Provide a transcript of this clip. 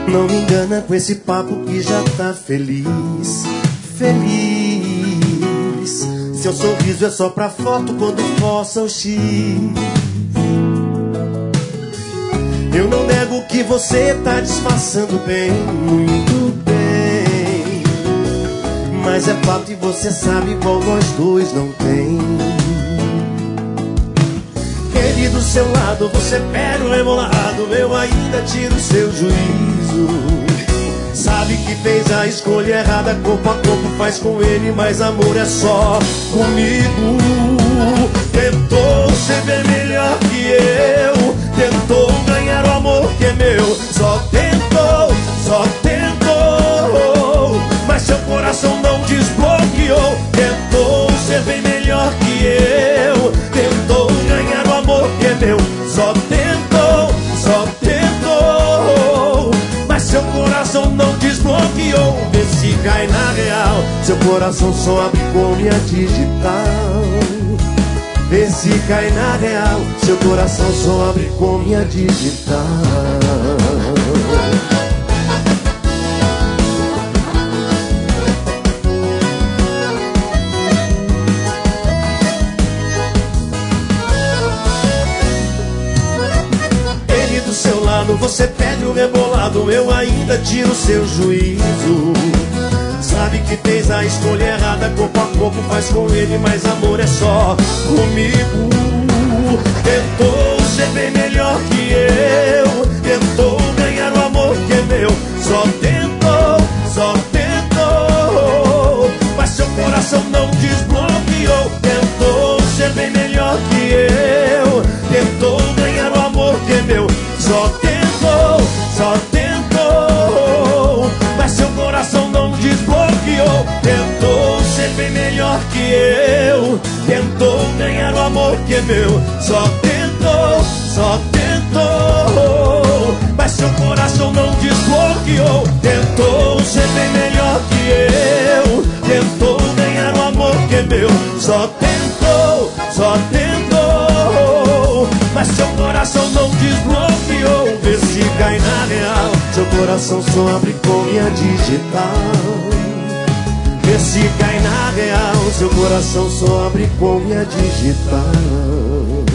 Não me engana com esse papo que já tá feliz. Feliz. Seu sorriso é só pra foto quando força o X. Eu não nego que você tá disfarçando bem, muito bem. Mas é fato e você sabe qual nós dois não tem. Ele do seu lado, você pega o rebolado, eu ainda tiro o seu juízo. Sabe que fez a escolha errada, corpo a corpo faz com ele, mas amor é só comigo. Tentou ser bem melhor que eu, tentou ganhar o amor que é meu. Só tentou, mas seu coração não desbloqueou. Tentou ser bem melhor que eu, tentou ganhar o amor que é meu. Só tentou, mas seu coração não desbloqueou. Vê se cai na real, seu coração só abre com minha digital. Vê se cai na real, seu coração só abre com minha digital. Ele do seu lado, você pede o rebolado, eu ainda tiro o seu juízo. Sabe que fez a escolha errada, corpo a corpo faz com ele, mas amor é só comigo. Tentou ser bem melhor que eu, tentou ganhar o amor que é meu. Só tentou, mas seu coração não desbloqueou. Tentou ser bem melhor que eu, tentou ganhar o amor que é meu. Só tentou, mas seu coração não desbloqueou. Tentou ser bem melhor que eu, tentou ganhar o amor que é meu. Só tentou, mas seu coração não desbloqueou. Tentou ser bem melhor que eu, tentou ganhar o amor que é meu. Só tentou, mas seu coração não desbloqueou. Vê se cai na real, seu coração só abre com minha digital. Vê se cai na real, seu coração só abre com minha digital.